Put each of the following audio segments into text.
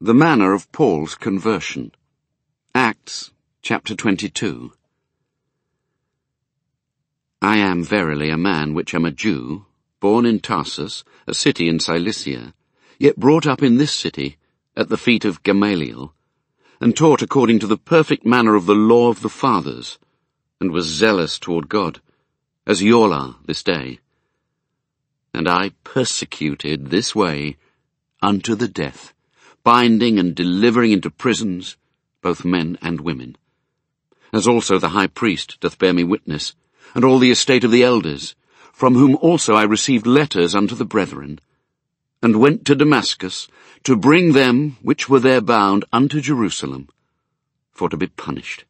The manner of Paul's conversion. Acts, chapter 22. I am verily a man which am a Jew, born in Tarsus, a city in Cilicia, yet brought up in this city, at the feet of Gamaliel, and taught according to the perfect manner of the law of the fathers, and was zealous toward God, as ye all are this day. And I persecuted this way unto the death, binding and delivering into prisons both men and women. As also the high priest doth bear me witness, and all the estate of the elders, from whom also I received letters unto the brethren, and went to Damascus, to bring them which were there bound unto Jerusalem, for to be punished.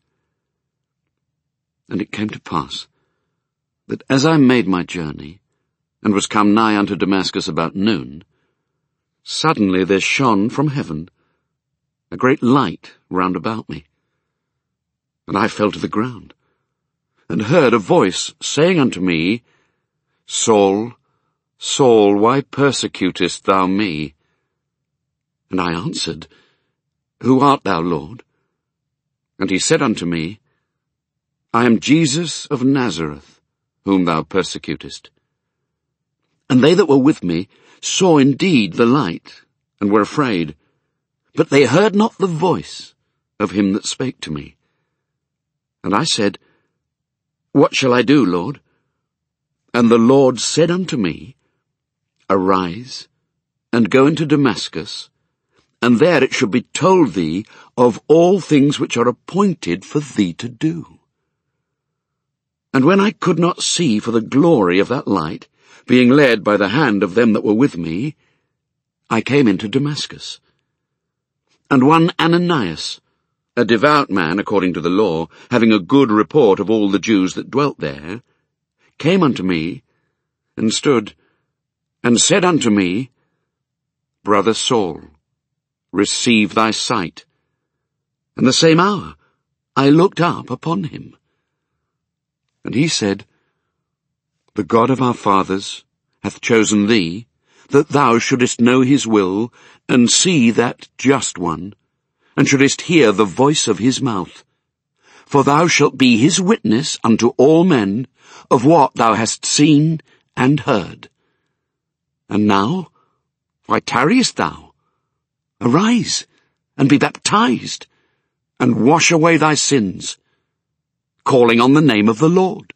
And it came to pass, that as I made my journey, and was come nigh unto Damascus about noon, suddenly there shone from heaven a great light round about me. And I fell to the ground, and heard a voice saying unto me, Saul, Saul, why persecutest thou me? And I answered, Who art thou, Lord? And he said unto me, I am Jesus of Nazareth, whom thou persecutest. And they that were with me saw indeed the light, and were afraid, but they heard not the voice of him that spake to me. And I said, What shall I do, Lord? And the Lord said unto me, Arise, and go into Damascus, and there it shall be told thee of all things which are appointed for thee to do. And when I could not see for the glory of that light, being led by the hand of them that were with me, I came into Damascus. And one Ananias, a devout man according to the law, having a good report of all the Jews that dwelt there, came unto me, and stood, and said unto me, Brother Saul, receive thy sight. And the same hour I looked up upon him. And he said, The God of our fathers hath chosen thee, that thou shouldest know his will, and see that just one, and shouldest hear the voice of his mouth. For thou shalt be his witness unto all men of what thou hast seen and heard. And now, why tarriest thou? Arise, and be baptized, and wash away thy sins, calling on the name of the Lord.